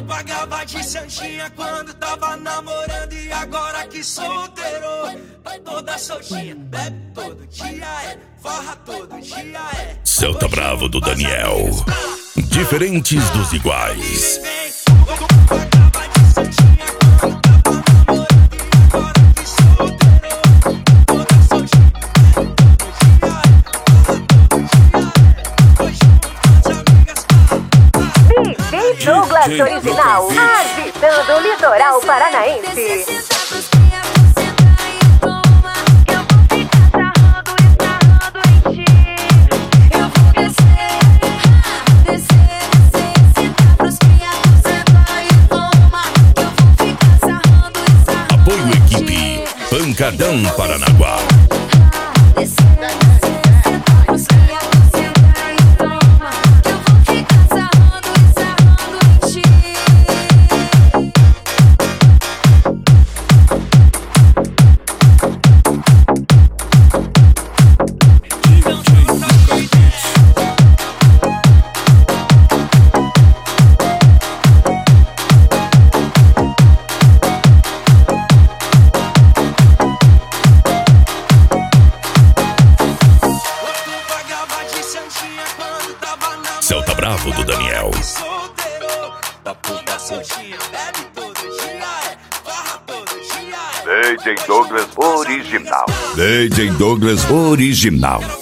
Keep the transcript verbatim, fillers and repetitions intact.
pagava de santinha quando tava namorando e agora que solteiro, toda soltinha, bebe todo dia, é, farra todo dia, é. Celta Bravo do Daniel, diferentes dos iguais. Douglas Original, agitando o litoral paranaense. Apoio equipe Pancadão Paranaguá. Celta Bravo do Daniel. D J Douglas Original. D J Douglas Original.